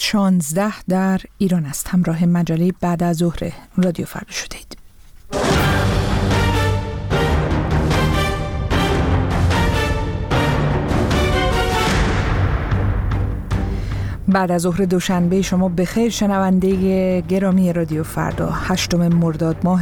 16 در ایران است. همراه مجله بعد از ظهر رادیو فردا شدید. بعد از ظهر دوشنبه شما بخیر شنونده گرامی رادیو فردا. 8 مرداد ماه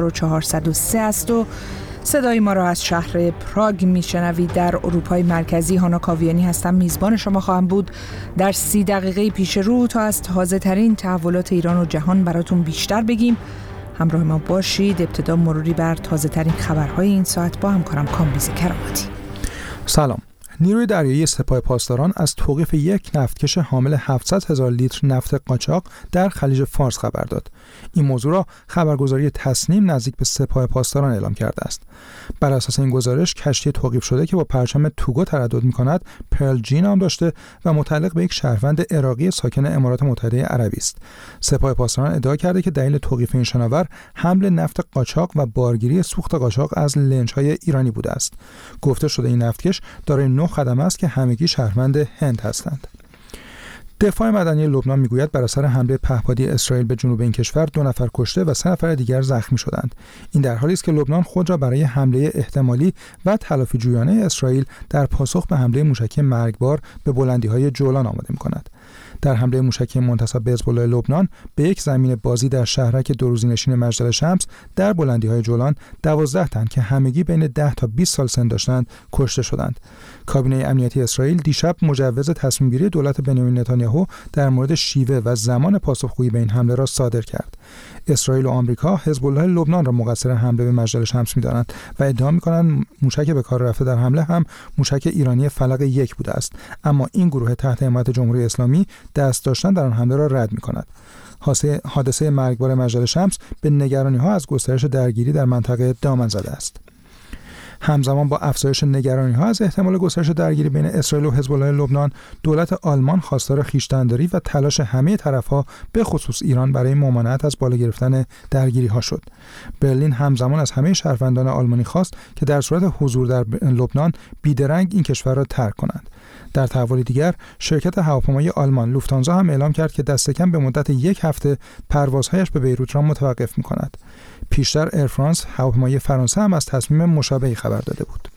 1403 است و صدای ما را از شهر پراگ میشنوید. در اروپای مرکزی هانا کاویانی هستم، میزبان شما خواهم بود در 30 دقیقه پیش رو تا از تازه ترین تحولات ایران و جهان براتون بیشتر بگیم. همراه ما باشید. ابتدا مروری بر تازه ترین خبرهای این ساعت با همکارم کامبیز کراماتی. سلام. نیروی دریایی سپاه پاسداران از توقیف یک نفتکش حامل 700,000 لیتر نفت قاچاق در خلیج فارس خبر داد. این موضوع را خبرگزاری تصنیم نزدیک به سپاه پاسداران اعلام کرده است. بر اساس این گزارش کشتی توقیف شده که با پرچم توگو تردد می‌کند پرل جی نام داشته و متعلق به یک شهروند عراقی ساکن امارات متحده عربی است. سپاه پاسداران ادعا کرده که دلیل توقیف این شناور حمل نفت قاچاق و بارگیری سوخت قاچاق از لنج‌های ایرانی بوده است. گفته شده این نفتکش دارای 9 خدمه است که همگی شهروند هند هستند. دفاع مدنی لبنان میگوید بر اثر حمله پهپادی اسرائیل به جنوب این کشور 2 نفر کشته و 3 نفر دیگر زخمی شدند. این در حالی است که لبنان خود را برای حمله احتمالی و تلافی جویانه اسرائیل در پاسخ به حمله موشکی مرگبار به بلندی‌های جولان آماده می‌کند. در حمله موشکی منتسب به حزب الله لبنان به یک زمین بازی در شهرک دوروزینشین مجدل شمس در بلندی‌های جولان 12 تن که همگی بین 10 تا 20 سال سن داشتند کشته شدند. کابینه امنیتی اسرائیل دیشب مجوز تصمیم‌گیری دولت بنیامین نتانیاهو در مورد شیوه و زمان پاسخگویی به این حمله را صادر کرد. اسرائیل و آمریکا حزب الله لبنان را مقصر حمله به مجدل شمس می‌دانند و ادعا می‌کنند موشک به کار رفته در حمله هم موشک ایرانی فلق 1 بوده است، اما این گروه تحت حمایت جمهوری اسلامی دست داشتن در آن حمله را رد می‌کند. حادثه مرگبار مجدل شمس به نگرانی‌ها از گسترش درگیری در منطقه دامن زده است. همزمان با افزایش نگرانی‌ها از احتمال گسترش درگیری بین اسرائیل و حزب الله لبنان، دولت آلمان خواستار خویشتن‌داری و تلاش همه طرف‌ها به خصوص ایران برای ممانعت از بالا گرفتن درگیری‌ها شد. برلین همزمان از همه شهروندان آلمانی خواست که در صورت حضور در لبنان بیدرنگ این کشور را ترک کنند. در تحولی دیگر، شرکت هواپیمایی آلمان لوفتانزا هم اعلام کرد که دست کم به مدت 1 هفته پروازهایش به بیروت را متوقف می‌کند. پیشتر ایرفرانس هواپیمایی فرانسه هم از تصمیم مشابهی خبر داده بود.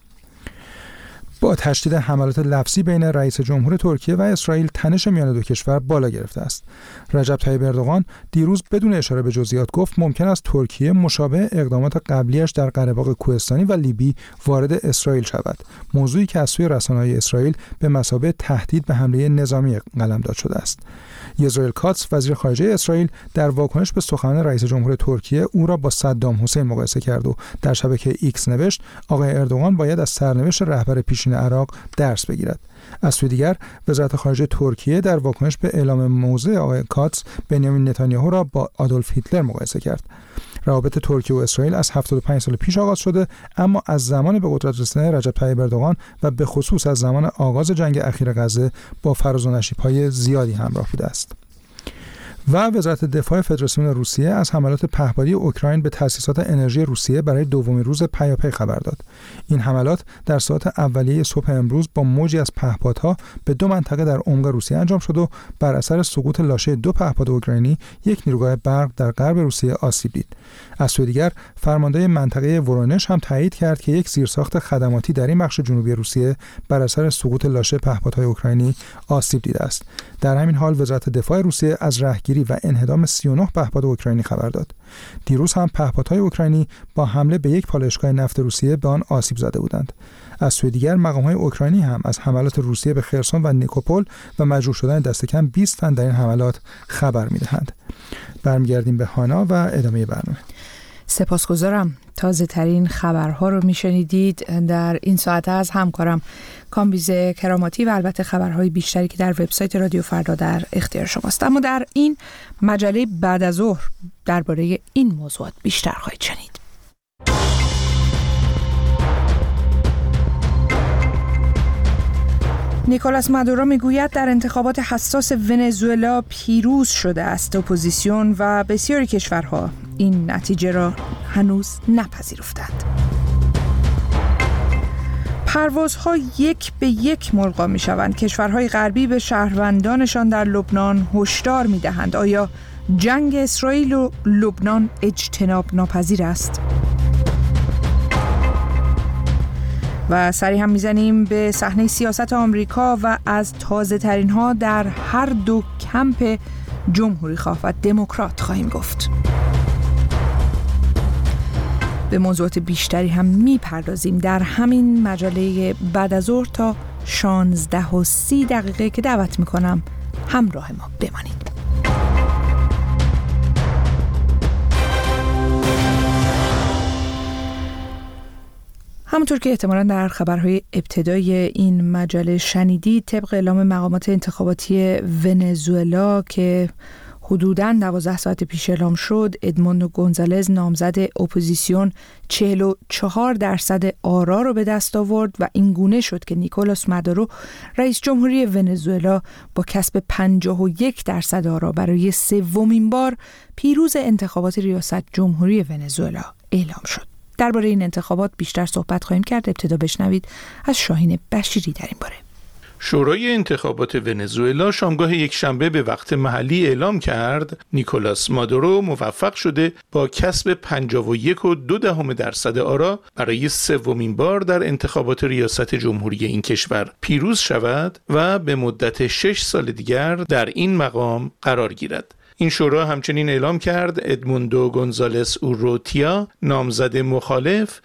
با تشدید حملات لفظی بین رئیس جمهور ترکیه و اسرائیل، تنش میان دو کشور بالا گرفته است. رجب طیب اردوغان دیروز بدون اشاره به جزئیات گفت ممکن است ترکیه مشابه اقدامات قبلیش در قره باغ کوهستانی و لیبی وارد اسرائیل شود، موضوعی که از سوی رسانه‌های اسرائیل به مثابه تهدید به حمله نظامی قلمداد شده است. یزرائیل کاتس وزیر خارجه اسرائیل در واکنش به سخنان رئیس جمهور ترکیه او را با صدام حسین مقایسه کرد و در شبکه ایکس نوشت آقای اردوغان باید از سرنوشت رهبر پیشین عراق درس بگیرد. از سوی دیگر وزارت خارجه ترکیه در واکنش به اعلام موضع آقای کاتس بنیامین نتانیاهو را با آدولف هیتلر مقایسه کرد. روابط ترکیه و اسرائیل از 75 سال پیش آغاز شده، اما از زمان به قدرت رسیدن رجب طیب اردوغان و به خصوص از زمان آغاز جنگ اخیر غزه با فراز و نشیب‌های زیادی همراه بوده است. و وزارت دفاع فدراسیون روسیه از حملات پهپادی اوکراین به تأسیسات انرژی روسیه برای دومین روز پیاپی خبر داد. این حملات در ساعات اولیه صبح امروز با موجی از پهپادها به 2 منطقه در عمق روسیه انجام شد و بر اثر سقوط لاشه 2 پهپاد اوکراینی یک نیروگاه برق در غرب روسیه آسیب دید. از سوی دیگر فرمانده منطقه ورونش هم تایید کرد که یک زیرساخت خدماتی در این بخش جنوبی روسیه بر اثر سقوط لاشه پهپادهای اوکراینی آسیب دیده است. در همین حال وزارت دفاع روسیه از رهگیری و انهدام 39 پهپاد اوکراینی خبر داد. دیروز هم پهپادهای اوکراینی با حمله به یک پالایشگاه نفت روسیه به آن آسیب زده بودند. از سوی دیگر مقام‌های اوکراینی هم از حملات روسیه به خرسون و نیکوپول و مجروح شدن دست کم 20 تن در این حملات خبر می‌دهند. برمیگردیم به هانا و ادامه برنامه. سپاسگزارم. تازه ترین خبرها رو میشنیدید در این ساعت از همکارم کامبیز کراماتی و البته خبرهای بیشتری که در وبسایت رادیو فردا در اختیار شماست. اما در این مجله بعد از ظهر درباره این موضوعات بیشتر خواهید شنید. نیکولاس مادورو میگوید در انتخابات حساس ونزوئلا پیروز شده است. اپوزیسیون و بسیاری کشورها این نتیجه را هنوز نپذیرفتند. پروازها یک به یک ملغا می شوند. کشورهای غربی به شهروندانشان در لبنان هشدار می دهند. آیا جنگ اسرائیل و لبنان اجتناب ناپذیر است؟ و سری هم میزنیم به صحنه سیاست آمریکا و از تازه ترین ها در هر دو کمپ جمهوری خواه و دموکرات خواهیم گفت. به موضوعات بیشتری هم میپردازیم در همین مجله بعد از ظهر تا 16:30 که دعوت میکنم همراه ما بمانید. همونطور که احتمالاً در خبرهای ابتدای این مجله شنیدید، طبق اعلام مقامات انتخاباتی ونزوئلا که حدوداً 12 ساعت پیش اعلام شد، ادموندو گونزالز نامزد اپوزیسیون 44% آرا رو به دست آورد و این گونه شد که نیکولاس مادورو رئیس جمهوری ونزوئلا با کسب 51% آرا برای سومین بار پیروز انتخابات ریاست جمهوری ونزوئلا اعلام شد. درباره این انتخابات بیشتر صحبت خواهیم کرد. ابتدا بشنوید از شاهین بشیری در این باره. شورای انتخابات ونزوئلا شامگاه یکشنبه به وقت محلی اعلام کرد نیکولاس مادورو موفق شده با کسب 51.2% آرا برای سومین بار در انتخابات ریاست جمهوری این کشور پیروز شود و به مدت 6 سال دیگر در این مقام قرار گیرد. این شورا همچنین اعلام کرد ادموندو گونزالز اوروتیا نامزد مخالف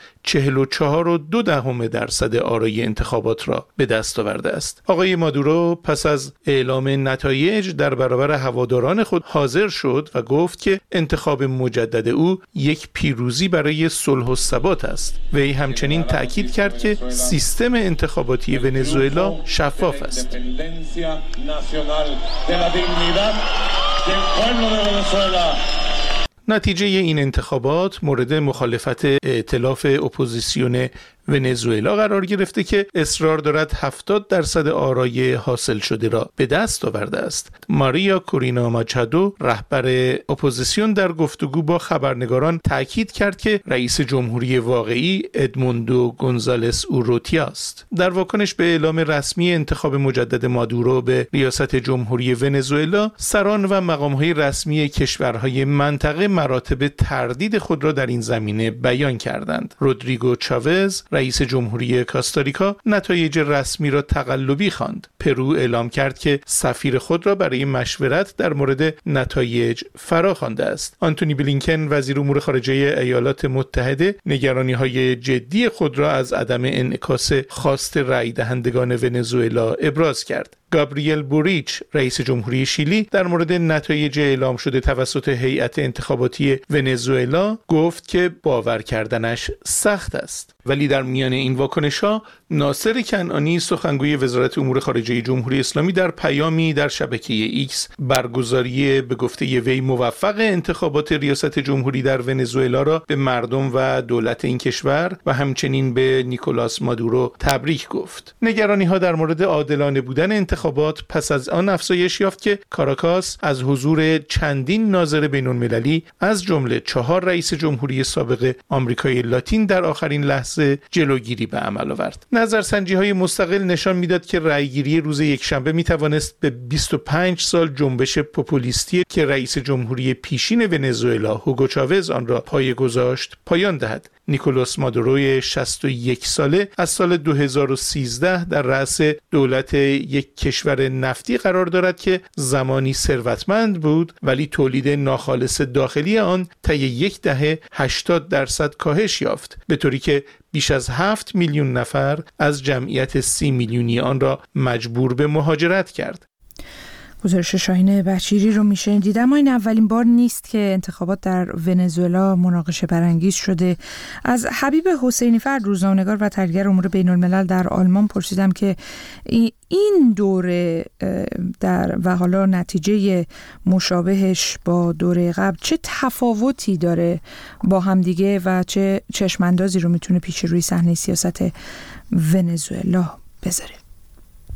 44.2% آرای انتخابات را به دست آورده است. آقای مادورو پس از اعلام نتایج در برابر هواداران خود حاضر شد و گفت که انتخاب مجدد او یک پیروزی برای صلح و ثبات است. وی همچنین تأکید کرد که سیستم انتخاباتی ونزوئلا شفاف است. نتیجه این انتخابات مورد مخالفت ائتلاف اپوزیسیون ونزوئلا قرار گرفته که اصرار دارد 70% آرای حاصل شده را به دست آورده است. ماریا کورینا ماچادو رهبر اپوزیسیون در گفتگو با خبرنگاران تاکید کرد که رئیس جمهوری واقعی ادموندو گونزالز اوروتیا است. در واکنش به اعلام رسمی انتخاب مجدد مادورو به ریاست جمهوری ونزوئلا، سران و مقام‌های رسمی کشورهای منطقه مراتب تردید خود را در این زمینه بیان کردند. رودریگو چاوز رئیس جمهوری کاستاریکا نتایج رسمی را تقلبی خواند. پرو اعلام کرد که سفیر خود را برای مشورت در مورد نتایج فرا خوانده است. آنتونی بلینکن وزیر امور خارجه ایالات متحده نگرانی‌های جدی خود را از عدم انعکاس خواست رأی دهندگان ونزوئلا ابراز کرد. گابریل بوریچ رئیس جمهوری شیلی در مورد نتایج اعلام شده توسط هیئت انتخاباتی ونزوئلا گفت که باور کردنش سخت است. ولی در میان این واکنش‌ها ناصر کنعانی سخنگوی وزارت امور خارجه جمهوری اسلامی در پیامی در شبکه ایکس برگزاری به گفته وی موفق انتخابات ریاست جمهوری در ونزوئلا را به مردم و دولت این کشور و همچنین به نیکولاس مادورو تبریک گفت. نگرانی‌ها در مورد عادلانه بودن انتخابات پس از آن افزایش یافت که کاراکاس از حضور چندین ناظر بین‌المللی از جمله 4 رئیس جمهوری سابق آمریکای لاتین در آخرین لحظه جلوگیری به عمل آورد. نظرسنجی‌های مستقل نشان می‌داد که رأیگیری روز یکشنبه می‌توانست به 25 سال جنبش پوپولیستی که رئیس جمهوری پیشین ونزوئلا هوگو چاوز آن را پایه گذاشت پایان دهد. نیکولاس مادوروی 61 ساله از سال 2013 در رأس دولت یک کشور نفتی قرار دارد که زمانی ثروتمند بود ولی تولید ناخالص داخلی آن طی یک دهه 80% کاهش یافت، به طوری که بیش از 7 میلیون نفر از جمعیت 30 میلیونی آن را مجبور به مهاجرت کرد. گزارش شاهین بشیری رو میشنیدید. اما این اولین بار نیست که انتخابات در ونزوئلا مناقشه برانگیز شده. از حبیب حسینی فرد روزنامه‌نگار و تحلیلگر امور بین‌الملل در آلمان پرسیدم که این دوره و حالا نتیجه مشابهش با دوره قبل چه تفاوتی داره با همدیگه و چه چشماندازی رو میتونه پیش روی صحنه سیاست ونزوئلا بذاره.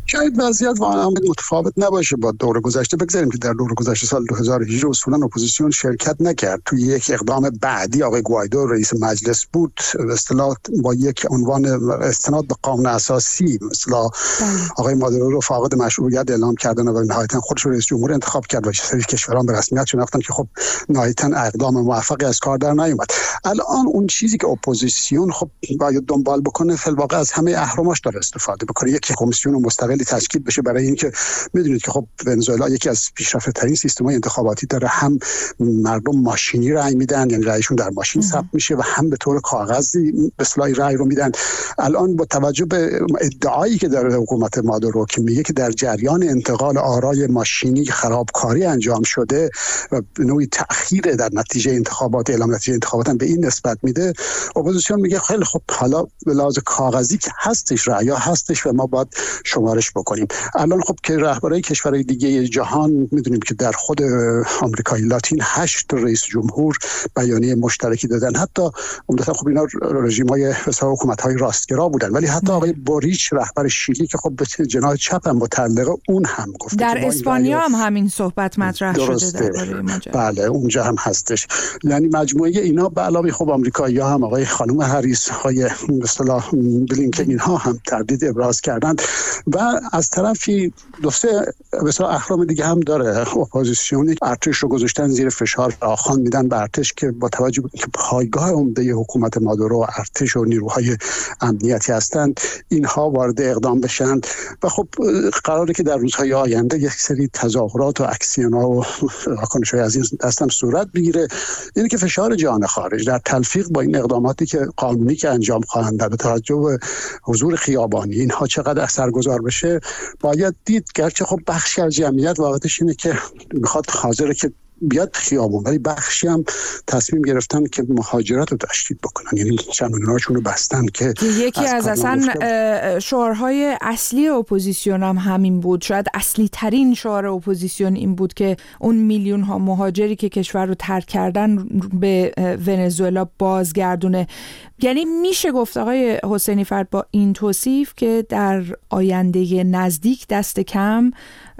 شاید وضعیت واقعا متفاوت نباشه با دور گذشته. بگذاریم که در دور گذشته سال 2018 اصولا اپوزیسیون شرکت نکرد. توی یک اقدام بعدی آقای گوایدو رئیس مجلس بود، به اصطلاح با یک عنوان استناد به قانون اساسی مثلا آقای مادورو رو فاقد مشروعیت اعلام کردن و نهایتا خودش رو رئیس جمهور انتخاب کرد و سری کشوران به رسمیت شناختن که خب نهایتا اقدام موفقی از کار در نیومد. الان اون چیزی که اپوزیسیون خب باید دنبال بکنه فی الواقع از همه اهرماش داره استفاده بکنه. یک کمیسیون مستقلی تشکیل بشه برای اینکه میدونید که خب ونزوئلا یکی از پیشرفته‌ترین سیستم‌های انتخاباتی داره، هم مردم ماشینی رأی میدن، یعنی رأیشون در ماشین ثبت میشه و هم به طور کاغذی به اصطلاح رأی رو میدن. الان با توجه به ادعایی که داره حکومت مادورو که میگه که در جریان انتقال آرای ماشینی خرابکاری انجام شده و به نوعی تأخیر در نتیجه انتخابات، اعلام نتیجه انتخابات هم به این نسبت میده، اپوزیسیون میگه خیلی خب حالا به لحاظ کاغذی که هستش رأی هستش و ما باید شمارش بکنیم. الان خب که رهبرای کشورهای دیگه جهان میدونیم که در خود آمریکای لاتین 8 رئیس جمهور بیانیه مشترکی دادن. حتی عمدتاً خب اینا رژیم‌های حکومت‌های راستگرا بودن، ولی حتی آقای بوریچ رهبر شیلی که خب به جناح چپ هم متعلقه، اون هم گفته در اسپانیا هم همین صحبت مطرح شده درباره ماجرا. بله اونجا هم هستش. یعنی مجموعه اینا به علاوه خب آمریکایی‌ها هم آقای خانم هریس، های به اصطلاح بلینکن، اینها هم تردید ابراز کردند و از طرفی دو سه مثلا اهرام دیگه هم داره. اپوزیسیون ارتش رو گذاشتن زیر فشار، آخوان میدن به ارتش که با توجه به اینکه پایگاه عمده حکومت مادورو ارتش و نیروهای امنیتی هستند، اینها وارد اقدام بشن و خب قراره که در روزهای آینده یک سری تظاهرات و اکسیون‌ها و واکنش‌های از این دست هم صورت بگیره. یعنی که فشار جهان خارج در تلفیق با این اقداماتی که قانونی که انجام خواهند داد به توجه به حضور خیابانی اینها چقدر اثرگذار بشه باید دید. گرچه خب بخشی از جمعیت واقعیتش اینه که میخواد حاضره که بیاد خیابون، ولی بخشی هم تصمیم گرفتن که مهاجرت رو تشدید بکنن، یعنی چمنوناشون رو بستن که یکی از اصلا شعارهای اصلی اپوزیسیون هم همین بود. شاید اصلی ترین شعار اپوزیسیون این بود که اون میلیون ها مهاجری که کشور رو ترک کردن به ونزوئلا بازگردونه. یعنی میشه گفت آقای حسینی فرد با این توصیف که در آینده نزدیک دست کم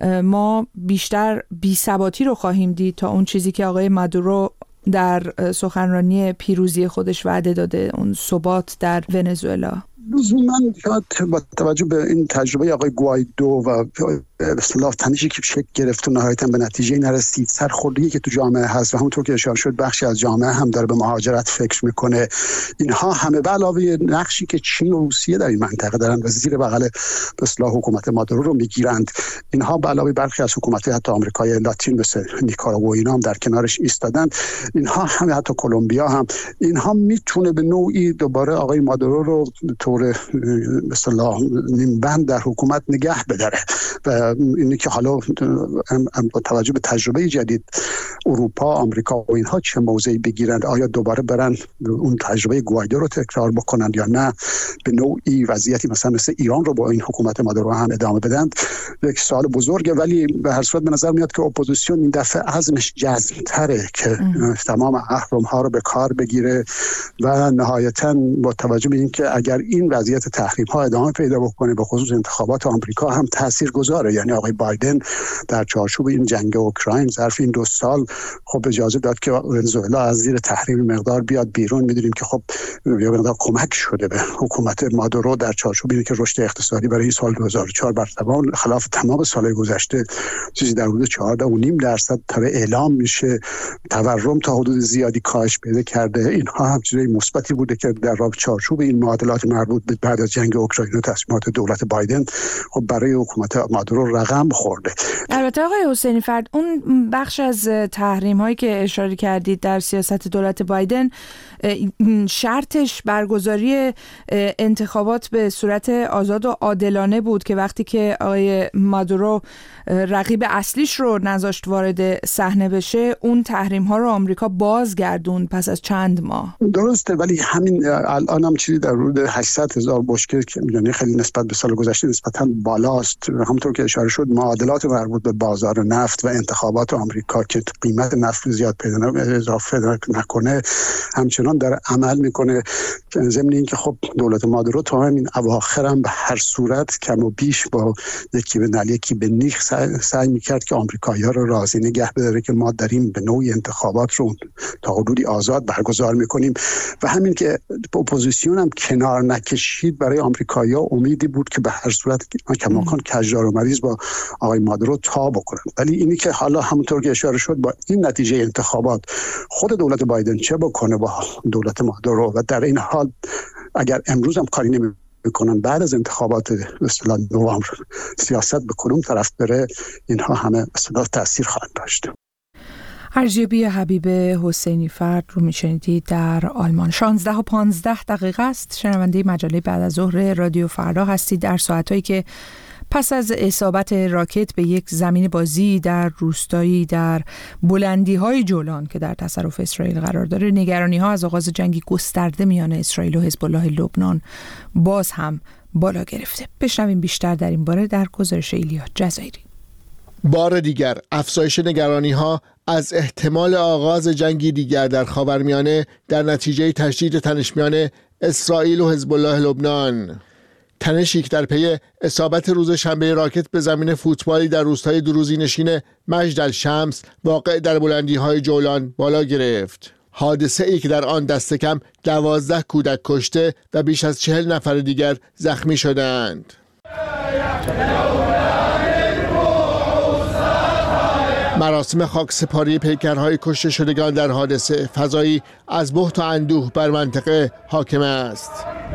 ما بیشتر بی‌ثباتی رو خواهیم دید تا اون چیزی که آقای مادورو در سخنرانی پیروزی خودش وعده داده، اون ثبات در ونزوئلا. لزوما شاید با توجه به این تجربه آقای گوایدو و به اصطلاح تنشی که شکل گرفت و نهایتا به نتیجه نرسید، سرخوردی که تو جامعه هست و همونطور که اشاره شد بخشی از جامعه هم داره به مهاجرت فکر میکنه، اینها همه به علاوه نقشی که چین و روسیه در این منطقه دارن و زیر بغل به اصطلاح حکومت مادورو رو میگیرند، اینها به علاوه برخی از حکومت‌های حتی آمریکای لاتین مثل نیکاراگوئا اینا هم در کنارش ایستادن، اینها هم حتی کلمبیا هم، اینها میتونه به نوعی دوباره آقای مادورو رو طور به اصطلاح نیم بند در حکومت نگه بداره و اینی که حالا با توجه به تجربه جدید اروپا، آمریکا و اینها چه موضعی بگیرند، آیا دوباره برن اون تجربه گوایدو رو تکرار بکنند یا نه به نوعی وضعیتی مثل ایران رو با این حکومت مادورو هم ادامه بدند، یک سوال بزرگه. ولی به هر صورت به نظر میاد که اپوزیسیون این دفعه عزمش جزم‌تره که تمام اهرم‌ها رو به کار بگیره و نهایتاً با توجه به اینکه اگر این وضعیت تحریم‌ها ادامه پیدا بکنه به خصوص انتخابات آمریکا هم تاثیرگذاره. یعنی آقای بایدن در چارچوب این جنگ اوکراین ظرف این 2 سال خب اجازه داد که ونزوئلا از زیر تحریم مقدار بیاد بیرون. می‌دونیم که خب یه مقدار کمک شده به حکومت مادورو در چارچوب اینکه رشد اقتصادی برای سال 2004 بر توان خلاف تمام سال‌های گذشته چیزی در حدود 14.5% تا اعلام میشه، تورم تا حدود زیادی کاهش پیدا کرده. اینها هم چیزای مثبتی بوده که در رابطه چارچوب این معادلات مربوط به بعد از جنگ اوکراین و تصمیمات دولت بایدن خب برای حکومت مادورو رقم خورده. البته آقای حسینی فرد، اون بخش از تحریم هایی که اشاره کردید در سیاست دولت بایدن شرطش برگزاری انتخابات به صورت آزاد و عادلانه بود که وقتی که آقای مادورو رقیب اصلیش رو نذاشت وارد صحنه بشه، اون تحریم ها رو آمریکا بازگردوند پس از چند ماه. درسته، ولی همین الان هم چیزی در حدود 800,000 بشکه که میدونی خیلی نسبت به سال گذشته نسبتاً بالاست. همونطور که اشاره شد معادلات مربوط به بازار نفت و انتخابات آمریکا که قیمت نفت زیاد اضافه نکنه همچنان در عمل میکنه. ضمن این که خب دولت مادورو تا همین اواخر هم به هر صورت کم و بیش با یکی به نل یکی به نیخ سعی میکرد که آمریکایی‌ها رو راضی نگه بداره که ما داریم به نوعی انتخابات رو تا حدودی آزاد برگزار میکنیم و همین که اپوزیسیون هم کنار نکشید برای آمریکایی‌ها امیدی بود که به هر صورت کماکان کجدار و مریض با آقای مادورو تا بکنن. ولی اینی که حالا همونطور که اشاره شد با این نتیجه انتخابات خود دولت بایدن چه بکنه با دولت مادورو و در این حال اگر امروز هم کاری نمی‌کنن بعد از انتخابات اصطلاح نوامبر سیاست به کدوم طرف بره اینها همه اصطلاح تاثیر خواهند داشت. ارزیابی حبیب حسینی فرد رو میشنیدید در آلمان. 16:15 است. شنونده مجله بعد از ظهر رادیو فردا هستید در ساعتایی که پس از اصابت راکت به یک زمین بازی در روستایی در بلندی‌های جولان که در تصرف اسرائیل قرار داره، نگرانی‌ها از آغاز جنگی گسترده میان اسرائیل و حزب الله لبنان باز هم بالا گرفته. بشنویم بیشتر در این باره در گزارش ایلیا جزایری. بار دیگر افزایش نگرانی‌ها از احتمال آغاز جنگی دیگر در خاورمیانه در نتیجه تشدید تنش میان اسرائیل و حزب الله لبنان. تنشی که در پی اصابت روز شنبه راکت به زمین فوتبالی در روستای دروزی نشین مجد الشمس واقع در بلندی‌های جولان بالا گرفت. حادثه ای که در آن دست کم 12 کودک کشته و بیش از 40 نفر دیگر زخمی شدند. مراسم خاکسپاری پیکرهای کشته شدگان در حادثه فضایی از بهت و اندوه بر منطقه حاکم است.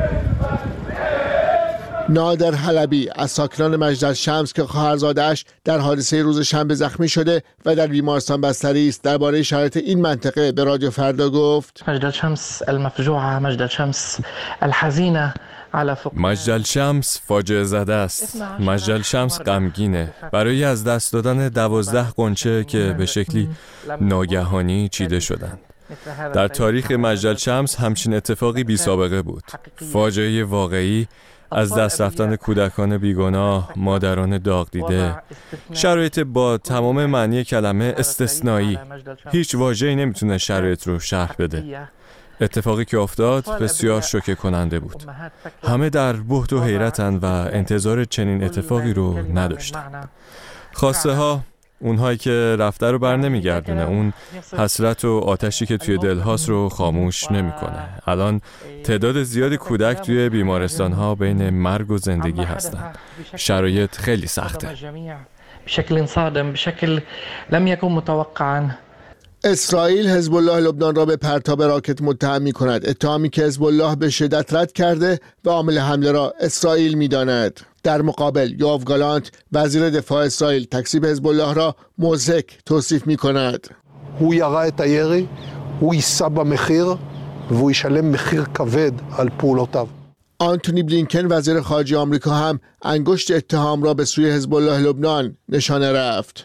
نادر حلبی از ساکنان مجد الشمس که خواهرزاده‌اش در حادثه روز شنبه زخمی شده و در بیمارستان بستری است درباره شرایط این منطقه به رادیو فردا گفت: مجد الشمس المفجوعه، مجد الشمس الحزینه. مجد الشمس فاجعه زده است. مجد الشمس غمگینه برای از دست دادن 12 غنچه که به شکلی ناگهانی چیده شدند. در تاریخ مجد الشمس همچین اتفاقی بی سابقه بود. فاجعه واقعی، از دست رفتن کودکان بیگناه، مادران داغ دیده، شرایط با تمام معنی کلمه استثنایی. هیچ واژه‌ای نمیتونه شرایط رو شرح بده. اتفاقی که افتاد بسیار شوکه کننده بود. همه در بهت و حیرتن و انتظار چنین اتفاقی رو نداشتن. خواسته ها، اونهایی که رفته رو بر نمیگردونه، اون حسرت و آتشی که توی دلهاست رو خاموش نمیکنه. الان تعداد زیاد کودک توی بیمارستان ها بین مرگ و زندگی هستن. شرایط خیلی سخته. بشکل صادم، بشکل لم یکن متوقعا. اسرائیل حزب الله لبنان را به پرتاب راکت متهم می‌کند، اتهامی که حزب الله به شدت رد کرده و عامل حمله را اسرائیل می‌داند. در مقابل یوآف گالانت وزیر دفاع اسرائیل تکذیب حزب الله را مضحک توصیف می‌کند. הוא ירה את הירי, הוא יישא במחיר והוא ישלם מחיר כבד על פעולותיו. آنتونی بلینکن وزیر خارجه آمریکا هم انگشت اتهام را به سوی حزب الله لبنان نشانه رفت.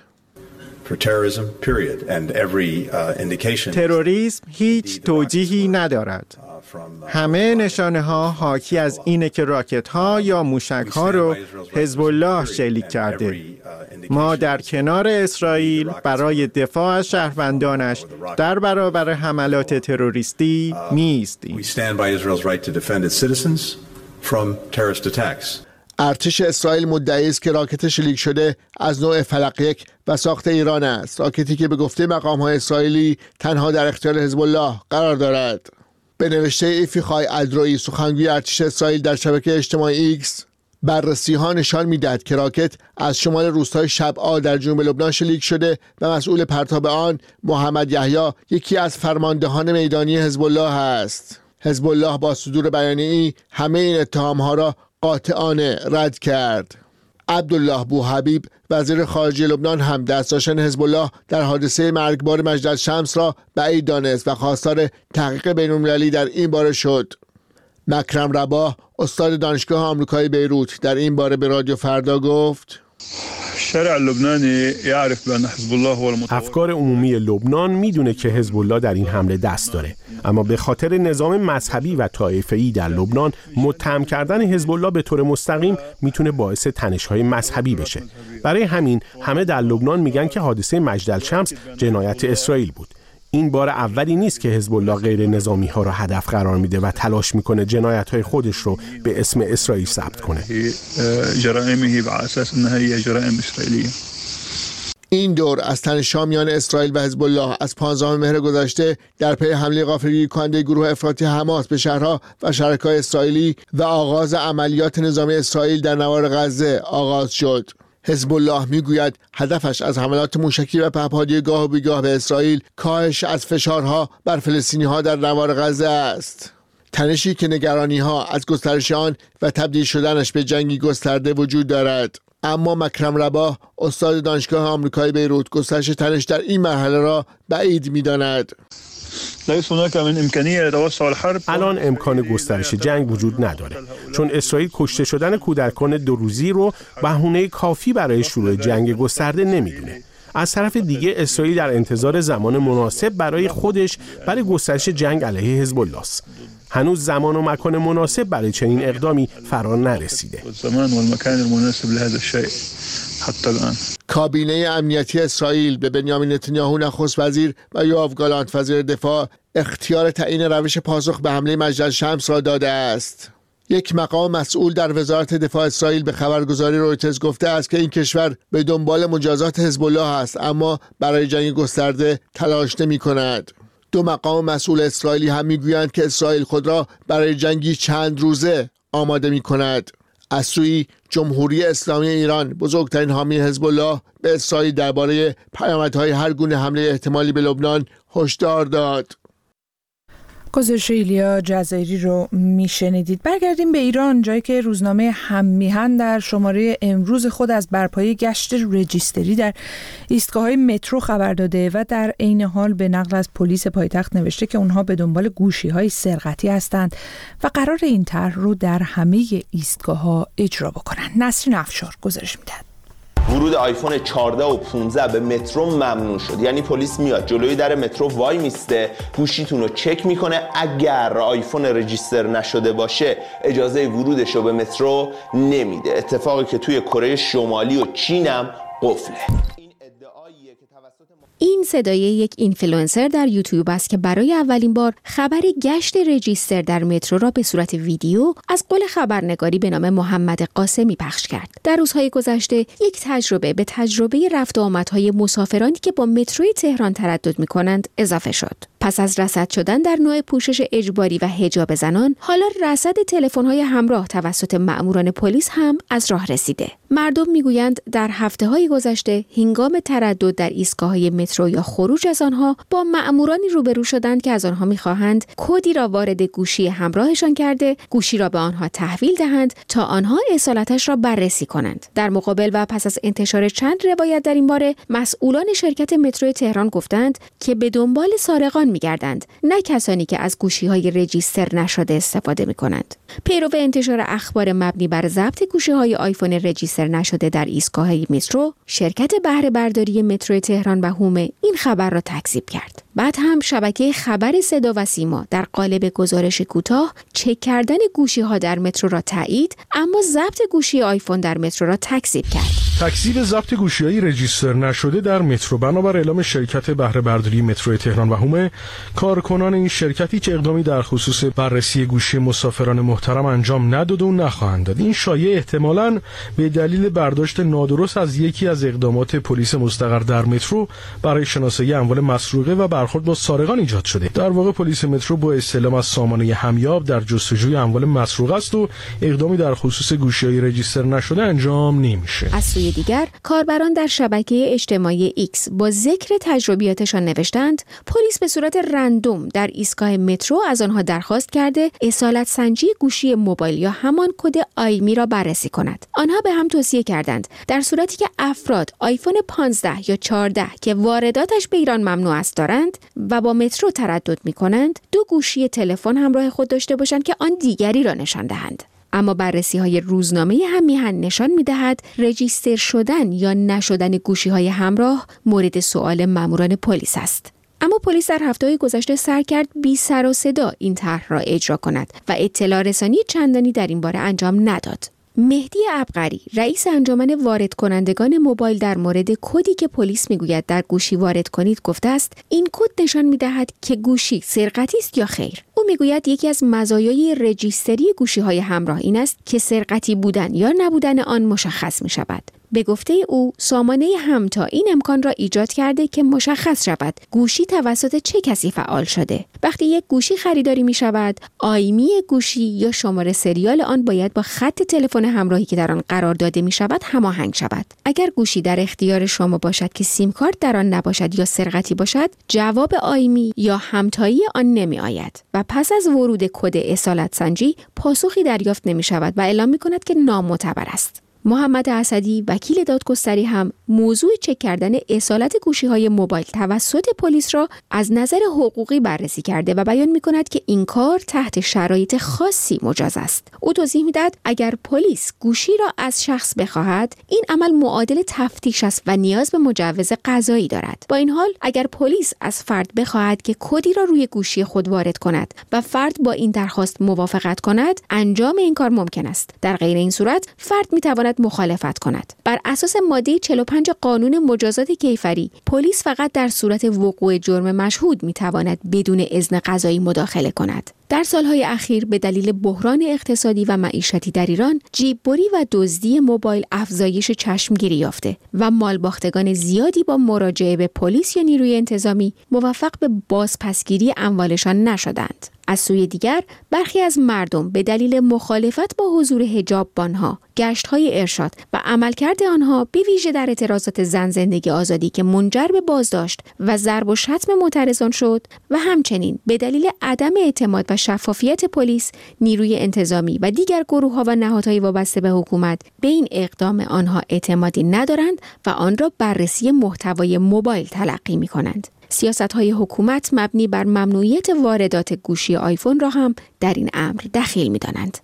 تروریسم هیچ توجیهی ندارد. همه نشانه ها حاکی از اینه که راکت ها یا موشک ها رو حزب الله شلیک کرده. ما در کنار اسرائیل برای دفاع از شهروندانش در برابر حملات تروریستی می‌ایستیم. ارتش اسرائیل مدعی است که راکت شلیک شده از نوع فلق 1 و ساخت ایران است، راکتی که به گفته مقام‌های اسرائیلی تنها در اختیار حزب الله قرار دارد. به نوشته ایفیخای الدرویی سخنگوی ارتش اسرائیل در شبکه اجتماعی ایکس، بررسی‌ها نشان می‌دهد که راکت از شمال روستای شبعا در جنوب لبنان شلیک شده و مسئول پرتاب آن محمد یحیی یکی از فرماندهان میدانی حزب الله است. حزب الله با صدور بیانیه‌ای همه این اتهام‌ها را قاطعانه رد کرد. عبدالله بوحبیب وزیر خارجه لبنان هم دست داشتن حزب الله در حادثه مرگبار مجد الشمس را بعید دانست و خواستار تحقیق بین‌المللی در این باره شد. مکرم رباح استاد دانشگاه آمریکای بیروت در این باره به رادیو فردا گفت: افکار عمومی لبنان میدونه که حزب الله در این حمله دست داره. اما به خاطر نظام مذهبی و طایفه‌ای در لبنان متهم کردن حزب الله به طور مستقیم میتونه باعث تنش‌های مذهبی بشه. برای همین همه در لبنان میگن که حادثه مجدلشمس جنایت اسرائیل بود. این بار اولی نیست که حزب الله غیر نظامی ها را هدف قرار میده و تلاش میکنه جنایت های خودش رو به اسم اسرائیل ثبت کنه. این دور از تنش‌ها میان اسرائیل و حزب الله از 15 مهر گذشته در پی حمله غافلگیری کننده گروه افراطی حماس به شهرها و شرکای اسرائیلی و آغاز عملیات نظامی اسرائیل در نوار غزه آغاز شد. حزب الله میگوید هدفش از حملات موشکی و پهپادی گاه و بیگاه به اسرائیل کاهش از فشارها بر فلسطینی‌ها در نوار غزه است. تنشی که نگرانی‌ها از گسترش آن و تبدیل شدنش به جنگی گسترده وجود دارد. اما مکرم رباح استاد دانشگاه آمریکایی بیروت گسترش تنش در این مرحله را بعید می‌داند. الان امکان گسترش جنگ وجود نداره، چون اسرائیل کشته شدن کودکان 2 روزی رو بهونه کافی برای شروع جنگ گسترده نمیدونه. از طرف دیگه اسرائیل در انتظار زمان مناسب برای خودش برای گسترش جنگ علیه حزب الله است. هنوز زمان و مکان مناسب برای چنین اقدامی فرا نرسیده. کابینه امنیتی اسرائیل به بنیامین نتانیاهو نخست وزیر و یوآف گالانت وزیر دفاع اختیار تعیین روش پاسخ به حمله مجدلشمس را داده است. یک مقام مسئول در وزارت دفاع اسرائیل به خبرگزاری رویترز گفته است که این کشور به دنبال مجازات حزب الله است، اما برای جنگ گسترده تلاش نمی‌کند. 2 مقام مسئول اسرائیلی هم میگویند که اسرائیل خود را برای جنگی چند روزه آماده می‌کند. از سوی جمهوری اسلامی ایران، بزرگترین حامی حزب الله، به اسرائیل درباره پیامدهای هر گونه حمله احتمالی به لبنان هشدار داد. گزارش ایلیا جزایری رو میشنیدید. برگردیم به ایران، جایی که روزنامه هم‌میهن در شماره امروز خود از برپایی گشت رجیستری در ایستگاه‌های مترو خبر داده و در عین حال به نقل از پلیس پایتخت نوشته که اونها به دنبال گوشی‌های سرقتی هستند و قرار این طرح رو در همه ایستگاه‌ها اجرا بکنن. نسرین افشار گزارش می‌دهد. ورود آیفون 14 و 15 به مترو ممنوع شد. یعنی پلیس میاد جلوی در مترو وای میسته، گوشیتون رو چک میکنه، اگر آیفون رجیستر نشده باشه اجازه ورودش رو به مترو نمیده. اتفاقی که توی کره شمالی و چین هم قفله. این صدای یک اینفلوئنسر در یوتیوب است که برای اولین بار خبر گشت رجیستر در مترو را به صورت ویدیو از قول خبرنگاری به نام محمد قاسمی پخش کرد. در روزهای گذشته یک تجربه به تجربه رفت و آمدهای مسافرانی که با متروی تهران تردد می‌کنند اضافه شد. پس از رصد شدن در نوع پوشش اجباری و حجاب زنان، حالا رصد تلفن‌های همراه توسط مأموران پلیس هم از راه رسیده. مردم میگویند در هفته‌های گذشته هنگام تردد در ایستگاه‌های مترو یا خروج از آنها با مأمورانی روبرو شدند که از آنها می‌خواهند کدی را وارد گوشی همراهشان کرده، گوشی را به آنها تحویل دهند تا آنها اصالتش را بررسی کنند. در مقابل و پس از انتشار چند روایت در این باره، مسئولان شرکت مترو تهران گفتند که به دنبال سارقان می‌گردند، نه کسانی که از گوشی‌های رجیستر نشده استفاده می‌کنند. پیرو انتشار اخبار مبنی بر ضبط گوشی‌های آیفون رجیستر نشده در ایستگاه‌های مترو، شرکت بهره برداری مترو تهران و هومه این خبر را تکذیب کرد. بعد هم شبکه خبر صدا و سیما در قالب گزارش کوتاه چک کردن گوشی‌ها در مترو را تایید، اما ضبط گوشی آیفون در مترو را تکذیب کرد. تکذیب ضبط گوشی‌های رجیستر نشده در مترو بنابر اعلام شرکت بهره برداری مترو تهران و هومه، کارکنان این شرکتی که اقدامی در خصوص بررسی گوشی مسافران محترم انجام نداده و نخواهند داد. این شایعه احتمالاً به دلیل برداشت نادرست از یکی از اقدامات پلیس مستقر در مترو برای شناسایی اموال مسروقه و برخورد با سارقان ایجاد شده. در واقع پلیس مترو با استعلام از سامانه همیاب در جستجوی اموال مسروقه است و اقدامی در خصوص گوشی‌های رجیستر نشده انجام نمیشه. از سوی دیگر، کاربران در شبکه اجتماعی ایکس با ذکر تجربیاتشان نوشتند پلیس به صورت رندوم در ایستگاه مترو از آنها درخواست کرده اصالت سنجی گوشی موبایل یا همان کد آیمی را بررسی کند. آنها به هم توصیه کردند در صورتی که افراد آیفون 15 یا 14 که وارداتش به ایران ممنوع است دارند و با مترو تردد می‌کنند، 2 گوشی تلفن همراه خود داشته باشند که آن دیگری را نشان دهند. اما بررسی‌های روزنامه هم‌میهن نشان می‌دهد رجیستر شدن یا نشدن گوشی‌های همراه مورد سؤال ماموران پلیس است. اما پلیس در هفته‌های گذشته سعی کرد بی سر و صدا این طرح را اجرا کند و اطلاع رسانی چندانی در این باره انجام نداد. مهدی عبقری، رئیس انجمن وارد کنندگان موبایل، در مورد کدی که پلیس میگوید در گوشی وارد کنید گفته است این کد نشان میدهد که گوشی سرقتی است یا خیر. او میگوید یکی از مزایای رجیستری گوشی‌های همراه این است که سرقتی بودن یا نبودن آن مشخص می‌شود. به گفته او سامانه همتا این امکان را ایجاد کرده که مشخص شود گوشی توسط چه کسی فعال شده. وقتی یک گوشی خریداری می شود، آیمی گوشی یا شماره سریال آن باید با خط تلفن همراهی که در آن قرار داده می شود هماهنگ شود. اگر گوشی در اختیار شما باشد که سیم کارت در آن نباشد یا سرقتی باشد، جواب آیمی یا همتایی آن نمی آید و پس از ورود کد اصالت سنجی پاسخی دریافت نمی شود و اعلام می کند که نامعتبر است. محمد اسدی، وکیل دادگستری، هم موضوع چک کردن اصالت گوشی‌های موبایل توسط پلیس را از نظر حقوقی بررسی کرده و بیان می‌کند که این کار تحت شرایط خاصی مجاز است. او توضیح می‌دهد اگر پلیس گوشی را از شخص بخواهد، این عمل معادل تفتیش است و نیاز به مجوز قضایی دارد. با این حال اگر پلیس از فرد بخواهد که کدی را روی گوشی خود وارد کند و فرد با این درخواست موافقت کند، انجام این کار ممکن است. در غیر این صورت فرد می‌تواند مخالفت کند. بر اساس ماده 45 قانون مجازات کیفری، پلیس فقط در صورت وقوع جرم مشهود میتواند بدون اذن قضایی مداخله کند. در سالهای اخیر به دلیل بحران اقتصادی و معیشتی در ایران، جیببری و دزدی موبایل افزایش چشمگیری یافته و مالباختگان زیادی با مراجعه به پلیس یا نیروی انتظامی موفق به بازپسگیری اموالشان نشدند. از سوی دیگر برخی از مردم به دلیل مخالفت با حضور حجاببانها، گشت‌های ارشاد و عملکرد آنها به ویژه در اعتراضات زن زندگی آزادی که منجر به بازداشت و ضرب و شتم معترضان شد و همچنین به دلیل عدم اعتماد و شفافیت پلیس، نیروی انتظامی و دیگر گروه‌ها و نهادهای وابسته به حکومت به این اقدام آنها اعتمادی ندارند و آن را بررسی محتوای موبایل تلقی می‌کنند. سیاست‌های حکومت مبنی بر ممنوعیت واردات گوشی آیفون را هم در این امر دخیل می‌دانند.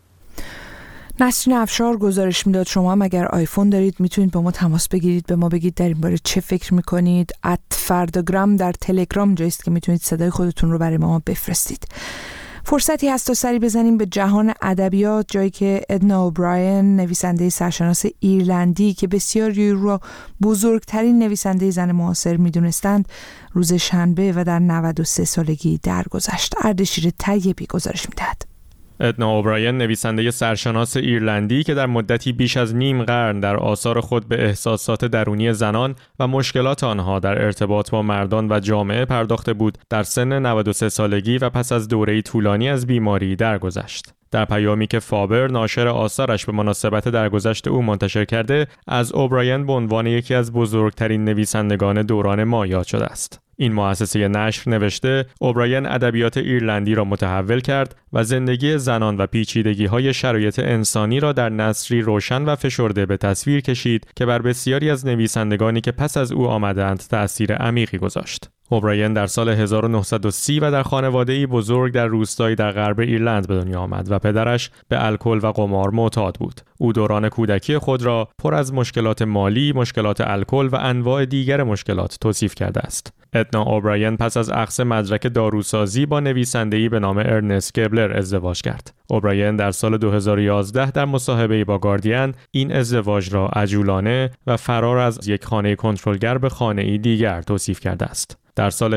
نسرین افشار گزارش میداد شما هم اگر آیفون دارید میتونید با ما تماس بگیرید، به ما بگید در این باره چه فکر میکنید. @فرداگرام در تلگرام جاییست که میتونید صدای خودتون رو برای ما بفرستید. فرصتی هست تا سری بزنیم به جهان ادبیات، جایی که ادنا اوبراین، نویسنده سرشناس ایرلندی که بسیاری او را بزرگترین نویسنده زن معاصر میدونستند، روز شنبه و در 93 سالگی درگذشت. اردشیر طیبی گزارش میدهد. ادنا اوبراین، نویسنده سرشناس ایرلندی که در مدتی بیش از نیم قرن در آثار خود به احساسات درونی زنان و مشکلات آنها در ارتباط با مردان و جامعه پرداخته بود، در سن 93 سالگی و پس از دوره‌ای طولانی از بیماری درگذشت. در پیامی که فابر ناشر آثارش به مناسبت درگذشت او منتشر کرده، از اوبراین به عنوان یکی از بزرگترین نویسندگان دوران ما یاد شده است. این مؤسسه نشر نوشته اوبراین ادبیات ایرلندی را متحول کرد و زندگی زنان و پیچیدگی‌های شرایط انسانی را در نثری روشن و فشرده به تصویر کشید که بر بسیاری از نویسندگانی که پس از او آمدند تأثیر عمیقی گذاشت. اوبراین در سال 1930 و در خانواده‌ای بزرگ در روستایی در غرب ایرلند به دنیا آمد و پدرش به الکل و قمار معتاد بود. او دوران کودکی خود را پر از مشکلات مالی، مشکلات الکل و انواع دیگر مشکلات توصیف کرده است. ادنا اوبراین پس از اخذ مدرک داروسازی با نویسنده‌ای به نام ارنست گبلر ازدواج کرد. اوبراین در سال 2011 در مصاحبه‌ای با گاردین این ازدواج را عجولانه و فرار از یک خانه کنترلگر به خانه‌ای دیگر توصیف کرده است. در سال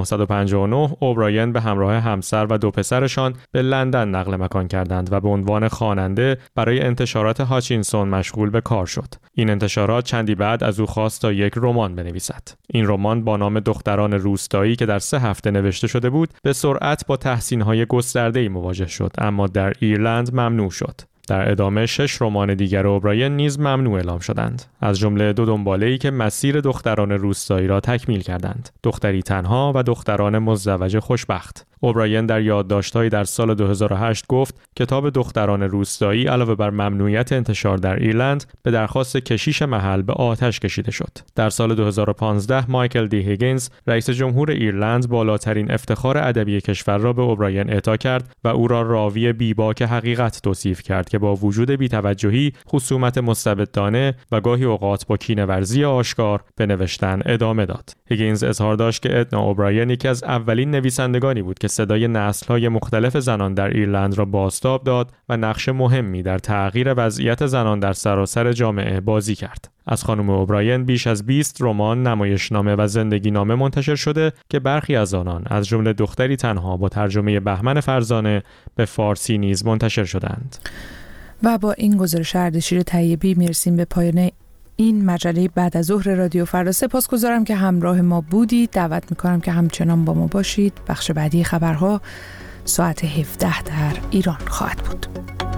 1959 اوبراین به همراه همسر و 2 پسرشان به لندن نقل مکان کردند و به عنوان خواننده برای انتشارات هاچینسون مشغول به کار شد. این انتشارات چندی بعد از او خواست تا یک رمان بنویسد. این رمان با نام دختران روستایی که در 3 هفته نوشته شده بود، به سرعت با تحسین‌های گسترده‌ای مواجه شد، اما در ایرلند ممنوع شد. در ادامه 6 رمان دیگر اوبراین نیز ممنوع اعلام شدند، از جمله 2 دنباله‌ای که مسیر دختران روستایی را تکمیل کردند: دختری تنها و دختران مزدوج خوشبخت. اوبراین در یادداشت‌هایی در سال 2008 گفت کتاب دختران روستایی علاوه بر ممنوعیت انتشار در ایرلند به درخواست کشیش محل به آتش کشیده شد. در سال 2015 مایکل دی هیگینز رئیس جمهور ایرلند بالاترین افتخار ادبی کشور را به اوبراین اعطا کرد و او را راوی بیباک حقیقت توصیف کرد که با وجود بی‌توجهی، خصومت مستبدانه و گاهی اوقات با کینه‌ورزی آشکار به نوشتن ادامه داد. هیگینز اظهار داشت که ادنا اوبراین یکی از اولین نویسندگانی بود که صدای نسل‌های مختلف زنان در ایرلند را بازتاب داد و نقش مهمی در تغییر وضعیت زنان در سراسر جامعه بازی کرد. از خانم اوبراین بیش از 20 رمان، نمایشنامه و زندگی‌نامه منتشر شده که برخی از آنان از جمله دختری تنها با ترجمه بهمن فرزانه به فارسی نیز منتشر شدند. و با این گزارش اردشیر طیبی میرسیم به پایان این مجله بعد از ظهر رادیو فردا. سپاسگزارم که همراه ما بودید. دعوت میکنم که همچنان با ما باشید. بخش بعدی خبرها ساعت 17 در ایران خواهد بود.